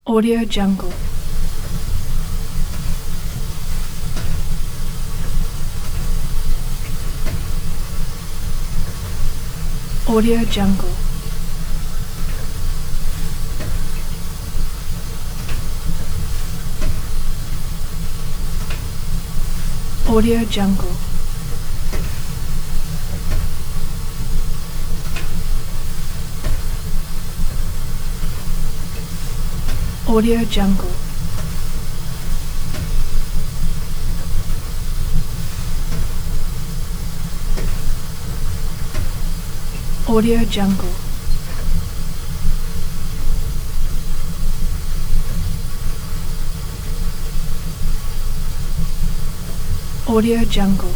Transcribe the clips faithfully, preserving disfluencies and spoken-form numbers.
Audio Jungle. Audio Jungle. Audio Jungle. Audio Jungle. Audio Jungle. Audio Jungle.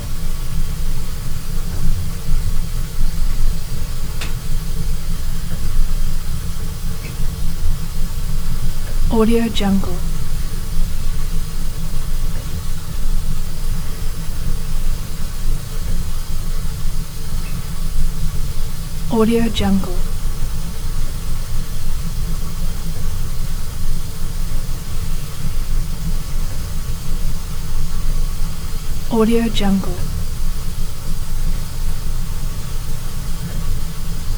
Audio Jungle. Audio Jungle. Audio Jungle.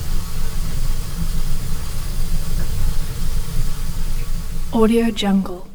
Audio Jungle.